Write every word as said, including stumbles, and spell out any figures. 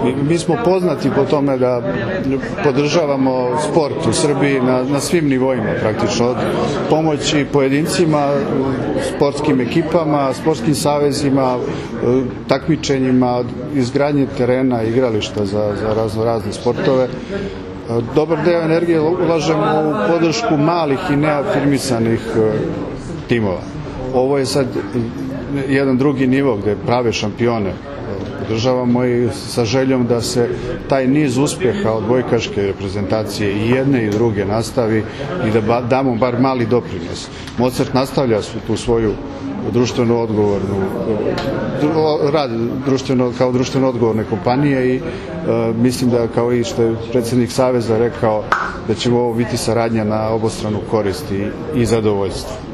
Mi smo poznati po tome da podržavamo sport u Srbiji na, na svim nivoima praktično, od pomoći pojedincima, sportskim ekipama, sportskim savezima, takmičenjima, izgradnje terena, igrališta za, za razno razne sportove. Dobar deo energije ulažemo u podršku malih i neafirmisanih timova. Ovo je sad jedan drugi nivo gde prave šampione podržavamo i sa željom da se taj niz uspjeha odbojkaške reprezentacije i jedne i druge nastavi i da damo bar mali doprinos. Mozart nastavlja tu svoju društveno odgovornu rad društveno, kao društveno odgovorne kompanije i e, mislim da, kao i što je predsjednik Saveza rekao, da će ovo biti saradnja na obostranu korist i, i zadovoljstvo.